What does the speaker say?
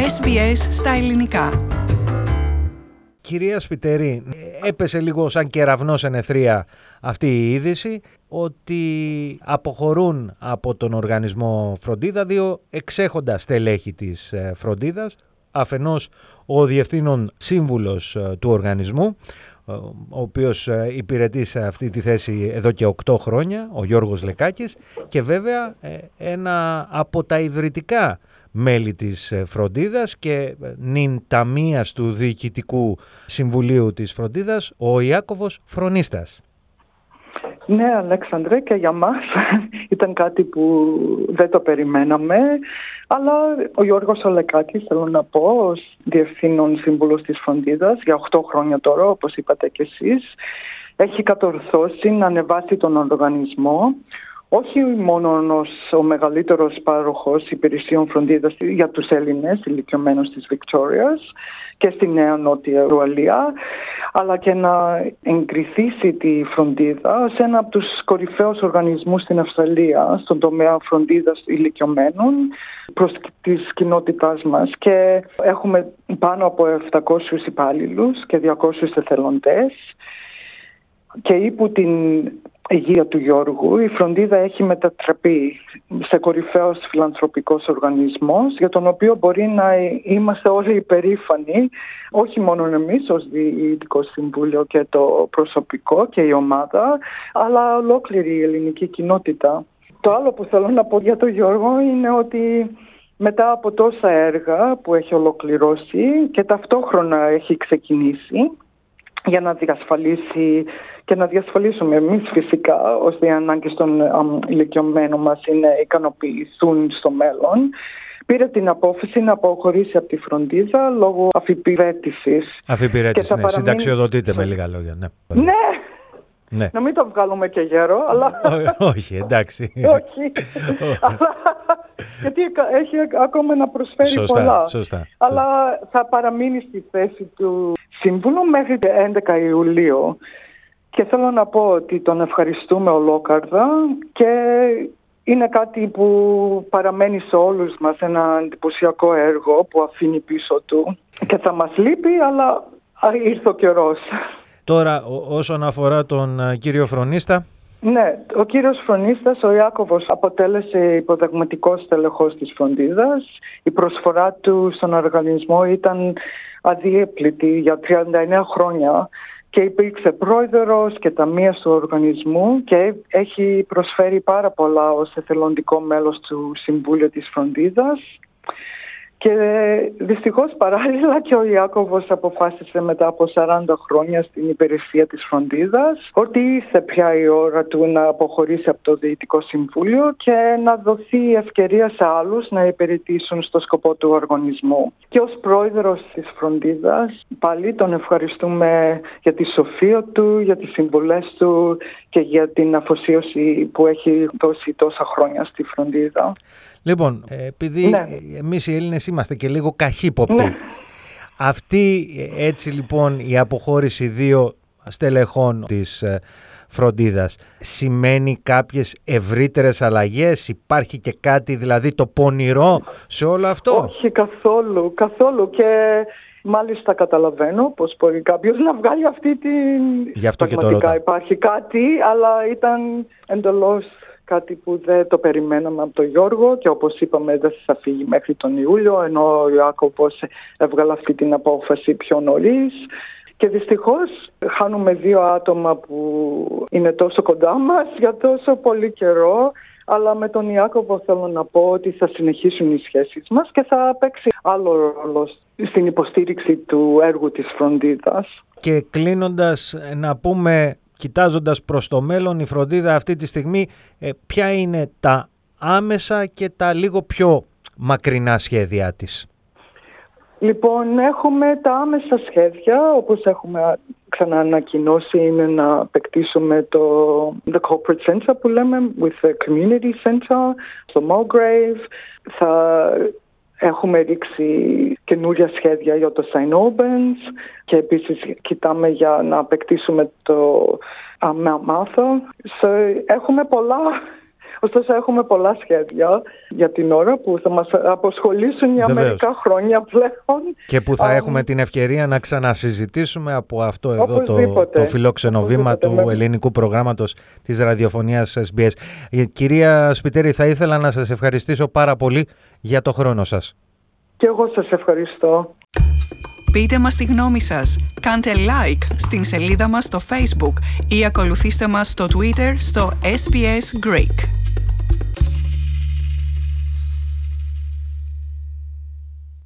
SBS στα ελληνικά. Κυρία Σπιτερή, έπεσε λίγο σαν κεραυνός εν αιθρία αυτή η είδηση ότι αποχωρούν από τον οργανισμό φροντίδα δύο εξέχοντα στελέχη της φροντίδας. Αφενός ο διευθύνων σύμβουλος του οργανισμού, ο οποίος υπηρετεί σε αυτή τη θέση εδώ και 8 χρόνια, ο Γιώργος Λεκάκης, και βέβαια ένα από τα ιδρυτικά μέλη της φροντίδας και νυν ταμείας του Διοικητικού Συμβουλίου της Φροντίδας, ο Ιάκωβος Φρονίστας. Ναι, Αλέξανδρε, και για μας ήταν κάτι που δεν το περιμέναμε, αλλά ο Γιώργος Λεκάκης, θέλω να πω, ως διευθύνων σύμβουλος της Φροντίδας για 8 χρόνια τώρα, όπως είπατε κι εσείς, έχει κατορθώσει να ανεβάσει τον οργανισμό, όχι μόνο ως ο μεγαλύτερος πάροχος υπηρεσιών φροντίδας για τους Έλληνες ηλικιωμένους της Βικτόριας και στη Νέα Νότια Ουαλία, αλλά και να εγκριθήσει τη φροντίδα σε ένα από τους κορυφαίους οργανισμούς στην Αυστραλία στον τομέα φροντίδας ηλικιωμένων προς της κοινότητάς μας. Και έχουμε πάνω από 700 υπάλληλους και 200 εθελοντές, και υπό την υγεία του Γιώργου η φροντίδα έχει μετατραπεί σε κορυφαίος φιλανθρωπικός οργανισμός, για τον οποίο μπορεί να είμαστε όλοι υπερήφανοι, όχι μόνο εμείς ως Διοικητικό Συμβούλιο και το προσωπικό και η ομάδα, αλλά ολόκληρη η ελληνική κοινότητα. Το άλλο που θέλω να πω για τον Γιώργο είναι ότι μετά από τόσα έργα που έχει ολοκληρώσει και ταυτόχρονα έχει ξεκινήσει για να διασφαλίσει και να διασφαλίσουμε εμείς φυσικά, ώστε οι ανάγκες των ηλικιωμένων μας ικανοποιηθούν στο μέλλον, πήρε την απόφαση να αποχωρήσει από τη φροντίδα λόγω αφιπηρέτησης. Αφιπηρέτηση, ναι, συνταξιοδοτείται με λίγα λόγια. Ναι. Ναι. Να μην το βγάλουμε και γέρο, αλλά... Όχι, εντάξει. Όχι. Γιατί έχει ακόμα να προσφέρει πολλά. Σωστά. Αλλά θα παραμείνει στη θέση του σύμβουλου μέχρι 11 Ιουλίου. Και θέλω να πω ότι τον ευχαριστούμε ολόκαρδα και είναι κάτι που παραμένει σε όλους μας ένα εντυπωσιακό έργο που αφήνει πίσω του και θα μας λείπει, αλλά ήρθε ο καιρός. Τώρα όσον αφορά τον κύριο Φρονίστα. Ναι, ο κύριος Φρονίστας, ο Ιάκωβος, αποτέλεσε υποδεγματικός στελεχός της φροντίδας. Η προσφορά του στον οργανισμό ήταν αδιέπλητη για 39 χρόνια και υπήρξε πρόεδρος και ταμείας του οργανισμού και έχει προσφέρει πάρα πολλά ως εθελοντικό μέλος του Συμβούλιο της Φροντίδας. Και δυστυχώς παράλληλα και ο Ιάκωβος αποφάσισε μετά από 40 χρόνια στην υπηρεσία της φροντίδας ότι ήρθε πια η ώρα του να αποχωρήσει από το Διοικητικό Συμβούλιο και να δοθεί ευκαιρία σε άλλους να υπηρετήσουν στο σκοπό του οργανισμού. Και ως πρόεδρος της φροντίδας πάλι τον ευχαριστούμε για τη σοφία του, για τις συμβουλές του και για την αφοσίωση που έχει δώσει τόσα χρόνια στη φροντίδα. Λοιπόν, επειδή εμείς οι Έλληνες είμαστε και λίγο καχύποπτοι, αυτή έτσι λοιπόν η αποχώρηση δύο στελεχών της φροντίδας σημαίνει κάποιες ευρύτερες αλλαγές? Υπάρχει και κάτι δηλαδή το πονηρό σε όλο αυτό? Όχι, καθόλου, και μάλιστα καταλαβαίνω πως μπορεί κάποιος να βγάλει αυτή την... Γι' αυτό και το ρωτάω. Υπάρχει κάτι, αλλά ήταν εντελώς κάτι που δεν το περιμέναμε από τον Γιώργο και όπως είπαμε δεν θα φύγει μέχρι τον Ιούλιο, ενώ ο Ιάκωβος έβγαλε αυτή την απόφαση πιο νωρίς. Και δυστυχώς χάνουμε δύο άτομα που είναι τόσο κοντά μας για τόσο πολύ καιρό, αλλά με τον Ιάκωβο θέλω να πω ότι θα συνεχίσουν οι σχέσεις μας και θα παίξει άλλο ρόλο στην υποστήριξη του έργου της φροντίδας. Και κλείνοντας να πούμε, κοιτάζοντας προς το μέλλον, η φροντίδα αυτή τη στιγμή ποια είναι τα άμεσα και τα λίγο πιο μακρινά σχέδιά της? Λοιπόν, έχουμε τα άμεσα σχέδια, όπως έχουμε ξαναανακοινώσει, είναι να απεκτήσουμε the corporate center που λέμε, with the community center, στο Mulgrave. Θα έχουμε ρίξει καινούρια σχέδια για το St. Albans και επίσης κοιτάμε για να απεκτήσουμε το Mount Martha. Έχουμε Ωστόσο έχουμε πολλά σχέδια για την ώρα που θα μας αποσχολήσουν για μερικά χρόνια πλέον. Και που θα έχουμε την ευκαιρία να ξανασυζητήσουμε από αυτό εδώ το φιλόξενο βήμα του ελληνικού προγράμματος της ραδιοφωνίας SBS. Κυρία Σπιτέρη, θα ήθελα να σας ευχαριστήσω πάρα πολύ για το χρόνο σας. Και εγώ σας ευχαριστώ. Πείτε μας τη γνώμη σας. Κάντε like στην σελίδα μας στο Facebook ή ακολουθήστε μας στο Twitter στο SBS Greek.